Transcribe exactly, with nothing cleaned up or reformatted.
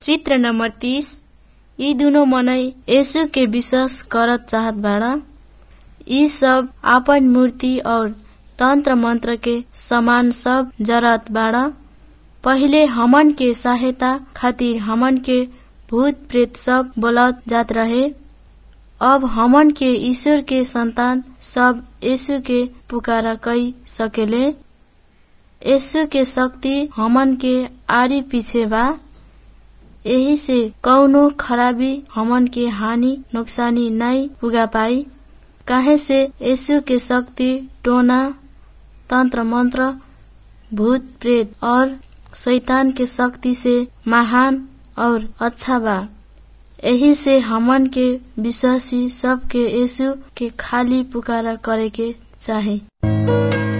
चित्र नंबर तीस। यी दुनो मनै यीशु के विश्वास करत चाहत बाड़ा। यी सब आपन मूर्ति और तंत्र मंत्र के सामान सब जरत बाड़ा। पहिले हमन के सहायता खातिर हमन के भूत प्रेत सब बोलत जात रहे। अब हमन के ईश्वर के संतान सब यीशु के पुकारा कई सकेले। यीशु के शक्ति हमन के आरी पीछे बा। यही से कौनो खराबी हमन के हानि नुकसानी नहीं पुगा पाई। काहे से यीशु के शक्ति टोना तंत्र मंत्र भूत प्रेत और शैतान के शक्ति से महान और अच्छा बा। यही से हमन के विश्वासी सबके यीशु के खाली पुकारा करे के चाहे।